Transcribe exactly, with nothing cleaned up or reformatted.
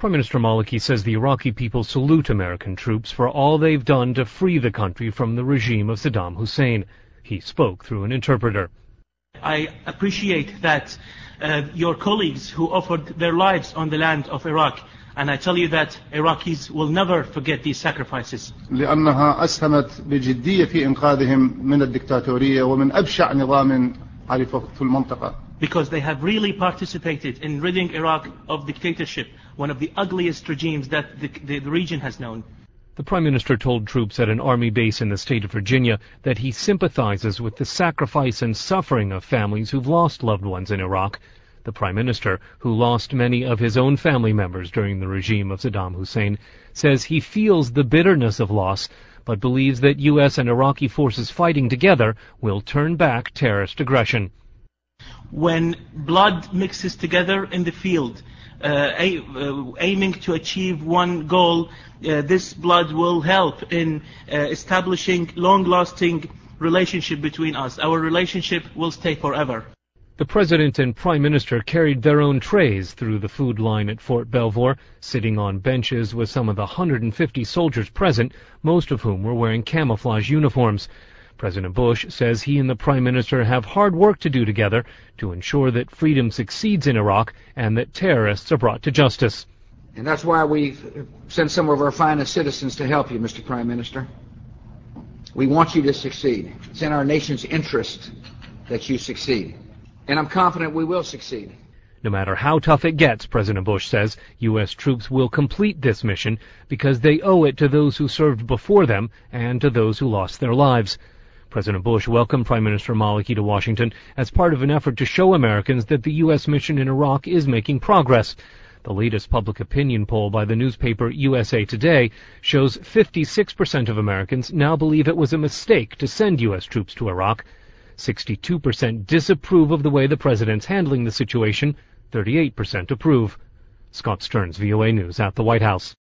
Prime Minister Maliki says the Iraqi people salute American troops for all they've done to free the country from the regime of Saddam Hussein. He spoke through an interpreter. I appreciate that uh, your colleagues who offered their lives on the land of Iraq, and I tell you that Iraqis will never forget these sacrifices. لأنها أسهمت بجدية في إنقاذهم من الدكتاتورية ومن أبشع نظام عرفه في المنطقة. Because they have really participated in ridding Iraq of dictatorship, one of the ugliest regimes that the, the, the region has known. The Prime Minister told troops at an army base in the state of Virginia that he sympathizes with the sacrifice and suffering of families who've lost loved ones in Iraq. The Prime Minister, who lost many of his own family members during the regime of Saddam Hussein, says he feels the bitterness of loss, but believes that U S and Iraqi forces fighting together will turn back terrorist aggression. When blood mixes together in the field, uh, a, uh, aiming to achieve one goal, uh, this blood will help in uh, establishing long-lasting relationship between us. Our relationship will stay forever. The President and Prime Minister carried their own trays through the food line at Fort Belvoir, sitting on benches with some of the one hundred fifty soldiers present, most of whom were wearing camouflage uniforms. President Bush says he and the Prime Minister have hard work to do together to ensure that freedom succeeds in Iraq and that terrorists are brought to justice. And that's why we sent some of our finest citizens to help you, Mister Prime Minister. We want you to succeed. It's in our nation's interest that you succeed. And I'm confident we will succeed. No matter how tough it gets, President Bush says, U S troops will complete this mission because they owe it to those who served before them and to those who lost their lives. President Bush welcomed Prime Minister Maliki to Washington as part of an effort to show Americans that the U S mission in Iraq is making progress. The latest public opinion poll by the newspaper U S A Today shows fifty-six percent of Americans now believe it was a mistake to send U S troops to Iraq. sixty-two percent disapprove of the way the president's handling the situation. thirty-eight percent approve. Scott Stearns, V O A News at the White House.